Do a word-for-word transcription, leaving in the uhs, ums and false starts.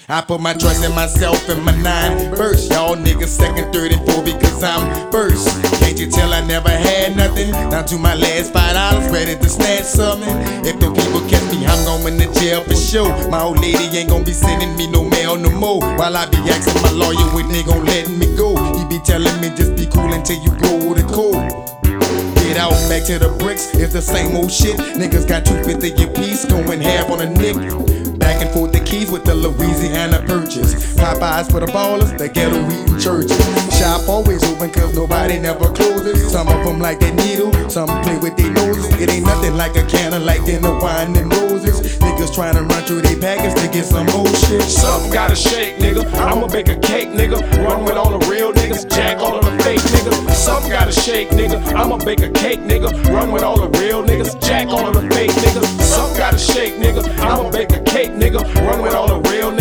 I put my trust in myself and my nine first. Y'all niggas second, third, and fourth because I'm first. Can't you tell I never had nothing? Down to my last five dollars, ready to snatch something. If the people catch me, I'm going to jail for sure. My old lady ain't gonna be sending me no mail no more. While I be asking my lawyer when they gon' let me go. He be telling me just be cool until you blow the code. Get out, back to the bricks, it's the same old shit. Niggas got two fifty a piece, going half on a nick. Back and forth the keys with the Louisiana purchase. Popeyes for the ballers, the ghetto eating churches. Shop always open cause nobody never closes. Some of them like that needle, some play with their noses. It ain't nothing like a can of like dinner wine and roses. Niggas trying to run through their package to get some more shit. Something gotta shake, nigga. I'ma bake a cake, nigga. Run with all the real niggas, jack all of the fake nigga. Something gotta shake, nigga. I'ma bake a cake, nigga. Run with all the real niggas, jack all of the fake nigga. Something gotta shake, nigga. I'ma bake a cake, nigga. Run with all the real niggas.